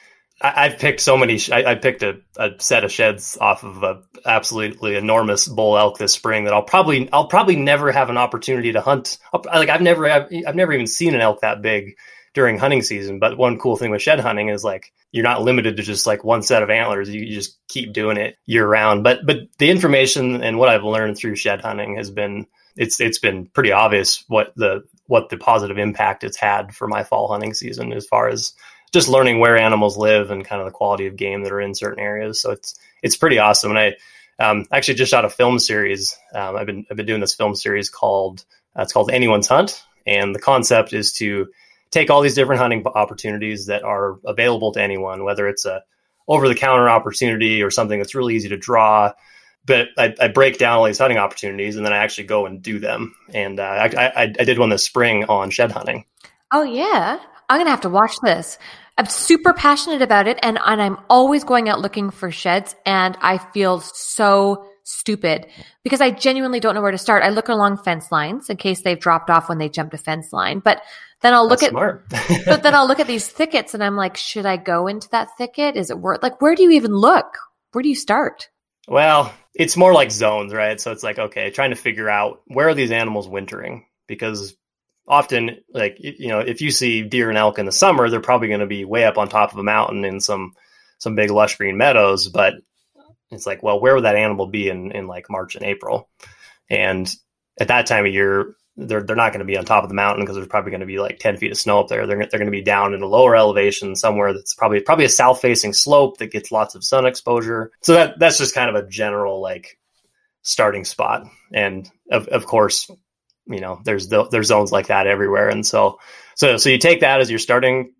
I've picked so many. I picked a set of sheds off of a absolutely enormous bull elk this spring that I'll probably never have an opportunity to hunt. I've never even seen an elk that big during hunting season. But one cool thing with shed hunting is like you're not limited to just like one set of antlers. You just keep doing it year round. But the information and what I've learned through shed hunting has been it's been pretty obvious what the positive impact it's had for my fall hunting season as far as just learning where animals live and kind of the quality of game that are in certain areas. So it's pretty awesome. And I actually just shot a film series. I've been doing this film series called Anyone's Hunt. And the concept is to take all these different hunting opportunities that are available to anyone, whether it's a over the counter opportunity or something that's really easy to draw. But I break down all these hunting opportunities and then I actually go and do them. And I did one this spring on shed hunting.
Oh yeah. I'm going to have to watch this. I'm super passionate about it, and I'm always going out looking for sheds, and I feel so stupid because I genuinely don't know where to start. I look along fence lines in case they've dropped off when they jumped a fence line, but then I'll look but then I'll look at these thickets, and I'm like, should I go into that thicket? Is it worth? Like, where do you even look? Where do you start?
Well, it's more like zones, right? So it's like, okay, trying to figure out where are these animals wintering, because often, like, if you see deer and elk in the summer, they're probably going to be way up on top of a mountain in some big lush green meadows. But it's like, well, where would that animal be in like March and April? And at that time of year, they're not going to be on top of the mountain because there's probably going to be like 10 feet of snow up there. They're going to be down in a lower elevation somewhere that's probably a south facing slope that gets lots of sun exposure. So that's just kind of a general like starting spot. And of course, there's zones like that everywhere. And so you take that as your starting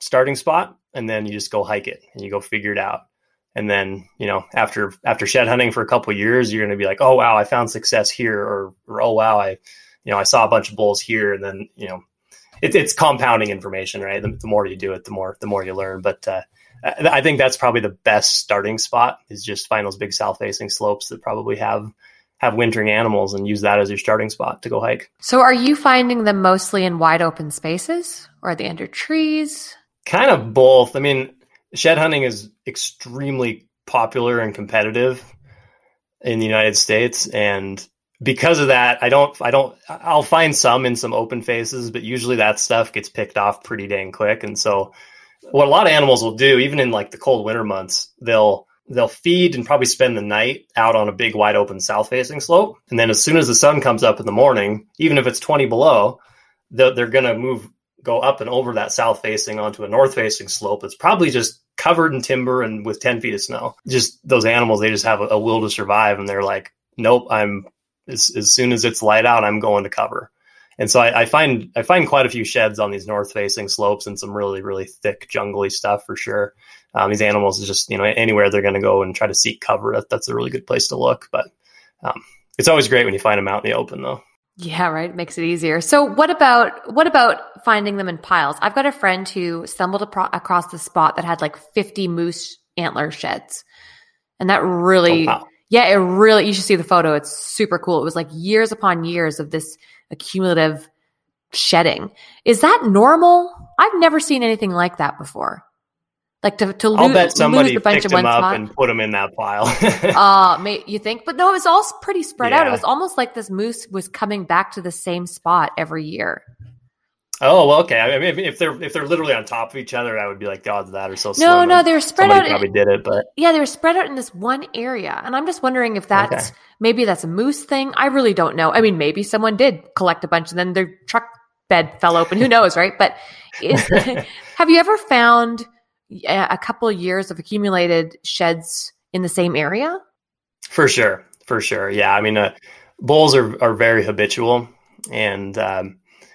spot, and then you just go hike it and you go figure it out. And then, after shed hunting for a couple of years, you're going to be like, oh, wow, I found success here, or oh, wow, I saw a bunch of bulls here. And then, it's compounding information, right? The more you do it, the more you learn. But I think that's probably the best starting spot, is just find those big south facing slopes that probably have wintering animals and use that as your starting spot to go hike.
So are you finding them mostly in wide open spaces, or are they under trees? Kind
of both. I mean, shed hunting is extremely popular and competitive in the United States. And because of that, I'll find some in some open faces, but usually that stuff gets picked off pretty dang quick. And so what a lot of animals will do, even in like the cold winter months, they'll feed and probably spend the night out on a big wide open south facing slope. And then as soon as the sun comes up in the morning, even if it's 20 below, they're going to go up and over that south facing onto a north facing slope that's probably just covered in timber and with 10 feet of snow. Just those animals, they just have a will to survive. And they're like, nope, as soon as it's light out, I'm going to cover. And so I find quite a few sheds on these north facing slopes and some really, really thick jungly stuff for sure. These animals is just, anywhere they're going to go and try to seek cover. That's a really good place to look. But it's always great when you find them out in the open, though.
Yeah, right. It makes it easier. So what about finding them in piles? I've got a friend who stumbled across the spot that had like 50 moose antler sheds. And that really, yeah, it really, you should see the photo. It's super cool. It was like years upon years of this accumulative shedding. Is that normal? I've never seen anything like that before. Like to
I'll bet somebody
lose a bunch
picked
of one
them up
spot
and put them in that pile.
You think? But no, it was all pretty spread out.
Yeah.
It was almost like this moose was coming back to the same spot every year.
Oh, well, okay. I mean, if they're literally on top of each other, I would be like, the odds of that are so slim.
No, they were spread
Somebody
out.
Probably did it, but
yeah, they were spread out in this one area, and I'm just wondering if that's maybe that's a moose thing. I really don't know. I mean, maybe someone did collect a bunch, and then their truck bed fell open. Who knows, right? But have you ever found a couple of years of accumulated sheds in the same area?
For sure. Yeah. I mean, bulls are very habitual, and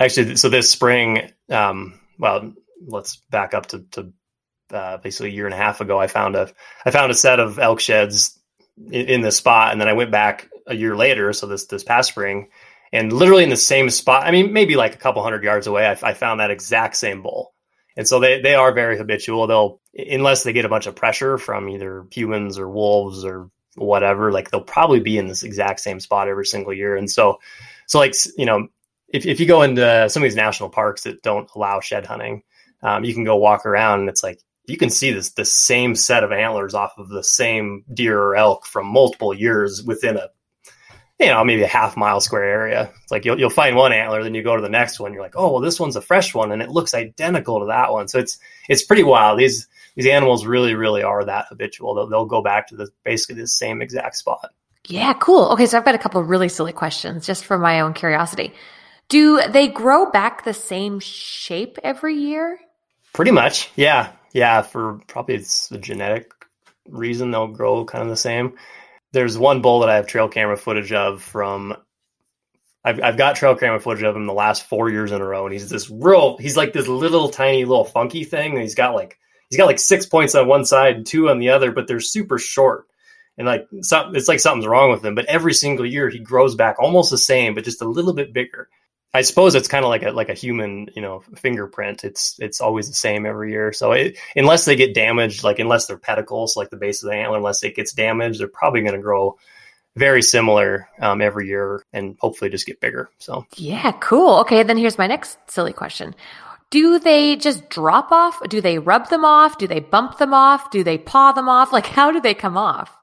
Actually, so this spring, well, let's back up to basically a year and a half ago. I found a set of elk sheds in this spot, and then I went back a year later, so this past spring, and literally in the same spot. I mean, maybe like a couple hundred yards away, I found that exact same bull. And so they are very habitual. They'll, unless they get a bunch of pressure from either humans or wolves or whatever, like they'll probably be in this exact same spot every single year. And so like, you know, if you go into some of these national parks that don't allow shed hunting, you can go walk around and it's like, you can see the same set of antlers off of the same deer or elk from multiple years within a, you know, maybe a half-mile square area. It's like you'll find one antler, then you go to the next one. You're like, oh, well, this one's a fresh one, and it looks identical to that one. So it's pretty wild. These animals really, really are that habitual. They'll go back to basically the same exact spot.
Yeah, cool. Okay, so I've got a couple of really silly questions just for my own curiosity. Do they grow back the same shape every year?
Pretty much, yeah. Yeah, for probably it's a genetic reason they'll grow kind of the same. There's one bull that I have trail camera footage of from, I've got trail camera footage of him the last 4 years in a row. And he's like this little tiny little funky thing. And he's got like 6 points on one side and 2 on the other, but they're super short. And like, it's like something's wrong with him, but every single year he grows back almost the same, but just a little bit bigger. I suppose it's kind of like a human, you know, fingerprint. It's always the same every year. So unless they get damaged, like unless they're pedicles, like the base of the antler, unless it gets damaged, they're probably going to grow very similar every year and hopefully just get bigger. So
yeah, cool. Okay, then here's my next silly question. Do they just drop off? Do they rub them off? Do they bump them off? Do they paw them off? Like, how do they come off?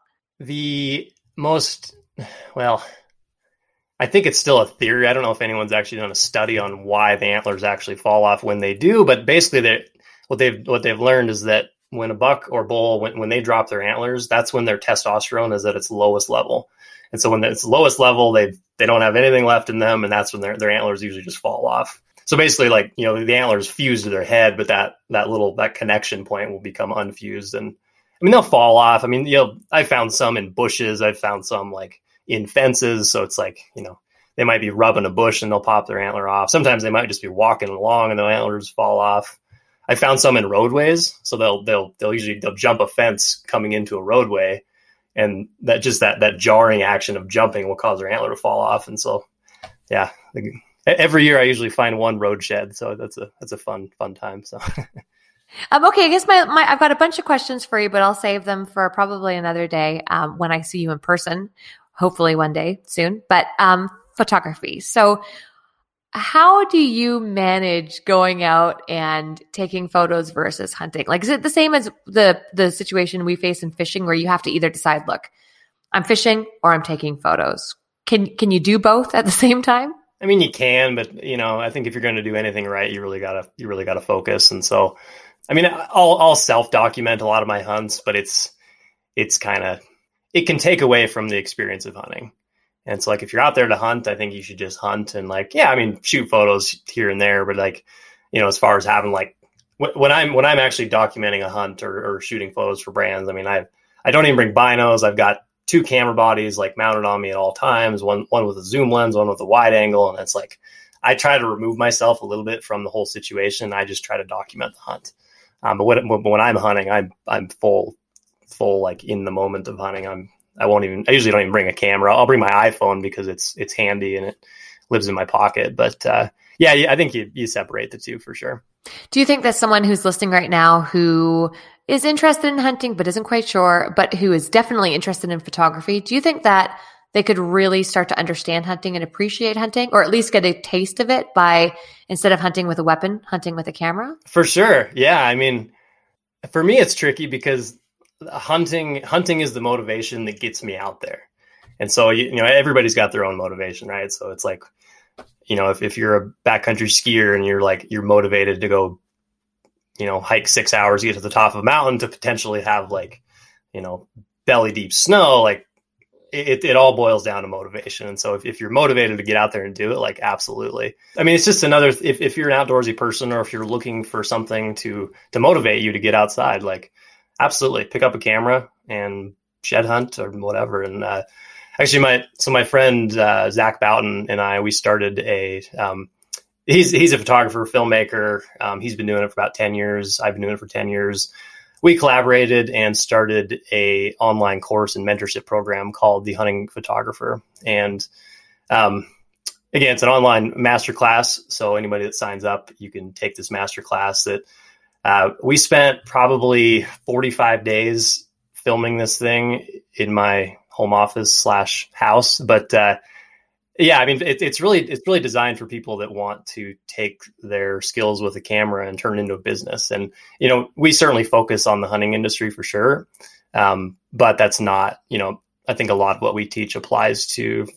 I think it's still a theory. I don't know if anyone's actually done a study on why the antlers actually fall off when they do, but basically what they've learned is that when a buck or bull, when they drop their antlers, that's when their testosterone is at its lowest level. And so when it's lowest level, they don't have anything left in them, and that's when their antlers usually just fall off. So basically, like, you know, the antlers fuse to their head, but that connection point will become unfused. And I mean, they'll fall off. I mean, you know, I found some in bushes. I've found some like in fences. So it's like, you know, they might be rubbing a bush and they'll pop their antler off. Sometimes they might just be walking along and the antlers fall off. I found some in roadways. So they'll usually jump a fence coming into a roadway, and that jarring action of jumping will cause their antler to fall off. And so, yeah, every year I usually find one road shed. So that's a fun time. So.
Okay, I guess I've got a bunch of questions for you, but I'll save them for probably another day when I see you in person, hopefully one day soon. But photography. So how do you manage going out and taking photos versus hunting? Like, is it the same as the situation we face in fishing where you have to either decide, look, I'm fishing or I'm taking photos? Can you do both at the same time?
I mean, you can, but you know, I think if you're going to do anything right, you really gotta focus. And so, I mean, I'll self-document a lot of my hunts, but it's kind of, it can take away from the experience of hunting. And so like, if you're out there to hunt, I think you should just hunt and like, yeah, I mean, shoot photos here and there, but like, you know, as far as having like, when I'm actually documenting a hunt or shooting photos for brands, I mean, I don't even bring binos. I've got 2 camera bodies like mounted on me at all times, one with a zoom lens, one with a wide angle. And it's like, I try to remove myself a little bit from the whole situation. I just try to document the hunt. But when I'm hunting, I'm full like in the moment of hunting. I usually don't even bring a camera. I'll bring my iPhone because it's handy and it lives in my pocket. But yeah, I think you separate the two for sure.
Do you think that someone who's listening right now who is interested in hunting but isn't quite sure, but who is definitely interested in photography, do you think that they could really start to understand hunting and appreciate hunting, or at least get a taste of it by, instead of hunting with a weapon, hunting with a camera?
For sure. Yeah. I mean, for me, it's tricky because hunting is the motivation that gets me out there. And so, you know, everybody's got their own motivation, right? So it's like, you know, if you're a backcountry skier and you're motivated to go, you know, hike 6 hours to get to the top of a mountain to potentially have like, you know, belly deep snow, like it all boils down to motivation. And so if you're motivated to get out there and do it, like, absolutely. I mean, it's just another, if you're an outdoorsy person, or if you're looking for something to motivate you to get outside, like, absolutely pick up a camera and shed hunt or whatever. And actually my friend Zach Boughton and I, we started he's a photographer, filmmaker. He's been doing it for about 10 years. I've been doing it for 10 years. We collaborated and started a online course and mentorship program called The Hunting Photographer. And again, it's an online masterclass. So anybody that signs up, you can take this masterclass that we spent probably 45 days filming this thing in my home office / house. But yeah, I mean, it's really designed for people that want to take their skills with a camera and turn it into a business. And, you know, we certainly focus on the hunting industry for sure. But that's not, you know, I think a lot of what we teach applies to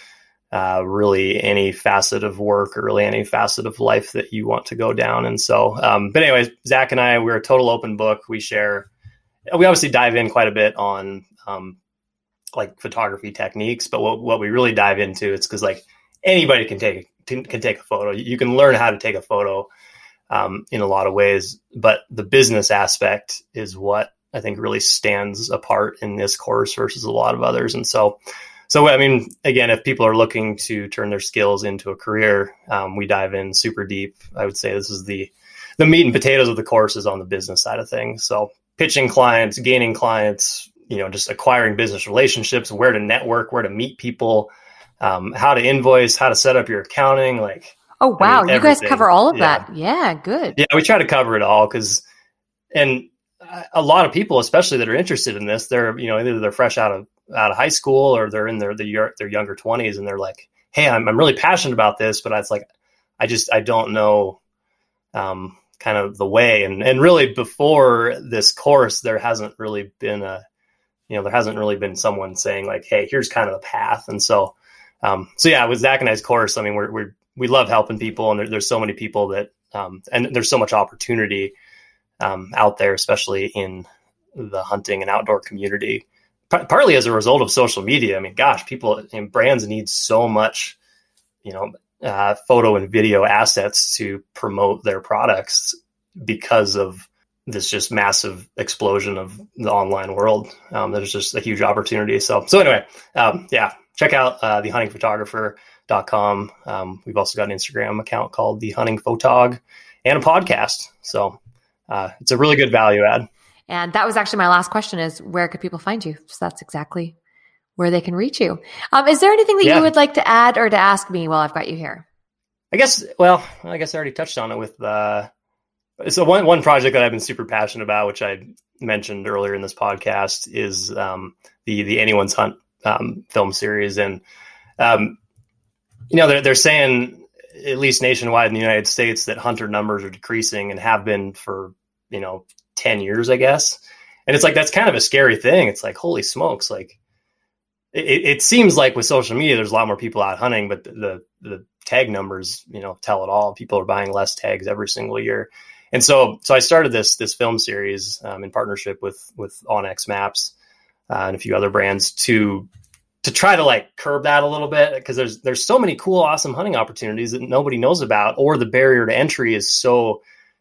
really any facet of work or really any facet of life that you want to go down. And so, but anyways, Zach and I, we're a total open book. We obviously dive in quite a bit on, like photography techniques, but what we really dive into, it's because like anybody can take a photo. You can learn how to take a photo in a lot of ways, but the business aspect is what I think really stands apart in this course versus a lot of others. And so I mean, again, if people are looking to turn their skills into a career, we dive in super deep. I would say this is the meat and potatoes of the course is on the business side of things. So pitching clients, gaining clients, you know, just acquiring business relationships, where to network, where to meet people, how to invoice, how to set up your accounting. Like,
oh, wow.
I mean,
you guys cover all of that. Yeah, good.
Yeah, we try to cover it all and a lot of people, especially that are interested in this, they're, you know, either they're fresh out of high school or they're in their younger 20s and they're like, hey, I'm really passionate about this, but it's like, I don't know, kind of the way. And really before this course, there hasn't really been someone saying like, hey, here's kind of the path. And so yeah, with Zach and I's course, I mean, we love helping people, and there's so many people that, and there's so much opportunity out there, especially in the hunting and outdoor community, partly as a result of social media. I mean, gosh, people and brands need so much, you know, photo and video assets to promote their products because of this just massive explosion of the online world. There's just a huge opportunity. So anyway, yeah, check out thehuntingphotographer.com. We've also got an Instagram account called The Hunting Photog and a podcast. So it's a really good value add.
And that was actually my last question is, where could people find you? So that's exactly where they can reach you. Is there anything that you would like to add or to ask me while I've got you here? I guess
I already touched on it with so one project that I've been super passionate about, which I mentioned earlier in this podcast, is the Anyone's Hunt film series. And, you know, they're saying, at least nationwide in the United States, that hunter numbers are decreasing and have been for, you know, 10 years, I guess. And it's like, that's kind of a scary thing. It's like, holy smokes. Like it seems like with social media, there's a lot more people out hunting, but the tag numbers, you know, tell it all. People are buying less tags every single year. And so I started this film series in partnership with onX Maps and a few other brands to try to like curb that a little bit, because there's so many cool, awesome hunting opportunities that nobody knows about, or the barrier to entry is so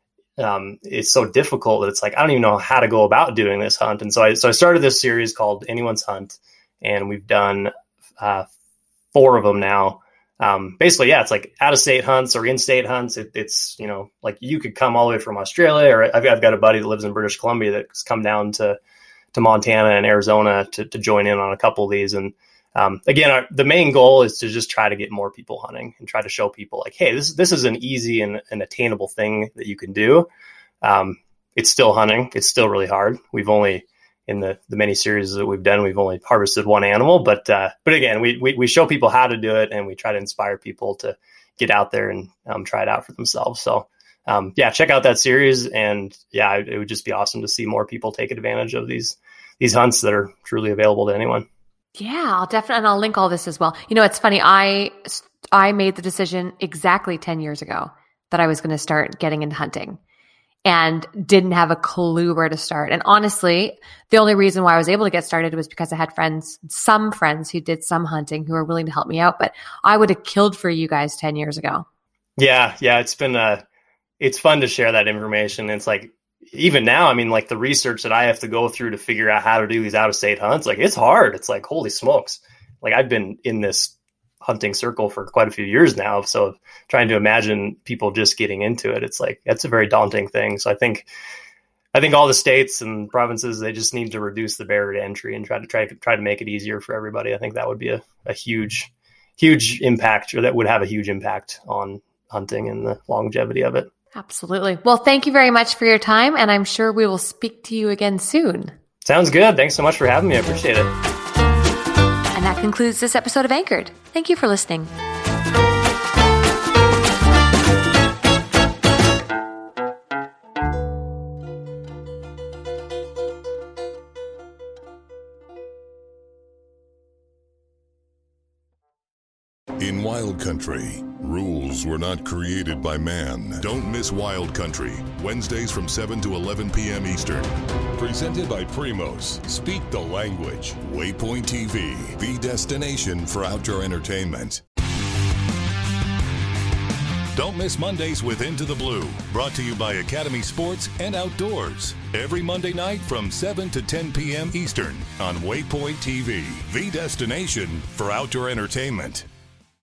it's so difficult that it's like, I don't even know how to go about doing this hunt. And so I started this series called Anyone's Hunt, and we've done 4 of them now. Basically, yeah, it's like out-of-state hunts or in-state hunts. It's, you know, like you could come all the way from Australia, or I've got a buddy that lives in British Columbia that's come down to Montana and Arizona to join in on a couple of these. And again, the main goal is to just try to get more people hunting and try to show people like, hey, this is an easy and an attainable thing that you can do. It's still hunting. It's still really hard. We've only, in the many series that we've done, we've only harvested one animal, but again, we show people how to do it, and we try to inspire people to get out there and try it out for themselves. So yeah, check out that series, and yeah, it would just be awesome to see more people take advantage of these hunts that are truly available to anyone.
Yeah, I'll definitely, and I'll link all this as well. You know, it's funny. I made the decision exactly 10 years ago that I was going to start getting into hunting, and didn't have a clue where to start. And honestly, the only reason why I was able to get started was because I had some friends who did some hunting who were willing to help me out, but I would have killed for you guys 10 years ago. Yeah.
It's fun to share that information. It's like, even now, I mean, like the research that I have to go through to figure out how to do these out-of-state hunts, like it's hard. It's like, holy smokes. Like I've been in this hunting circle for quite a few years now. So trying to imagine people just getting into it, it's like, that's a very daunting thing. So I think all the states and provinces, they just need to reduce the barrier to entry and try to make it easier for everybody. I think that would be a huge impact, or that would have a huge impact on hunting and the longevity of it.
Absolutely. Well, thank you very much for your time, and I'm sure we will speak to you again soon.
Sounds good. Thanks so much for having me. I appreciate it.
And that concludes this episode of Anchored. Thank you for listening.
In Wild Country, rules were not created by man. Don't miss Wild Country, Wednesdays from 7 to 11 p.m. Eastern. Presented by Primos. Speak the language. Waypoint TV, the destination for outdoor entertainment. Don't miss Mondays with Into the Blue, brought to you by Academy Sports and Outdoors. Every Monday night from 7 to 10 p.m. Eastern on Waypoint TV, the destination for outdoor entertainment.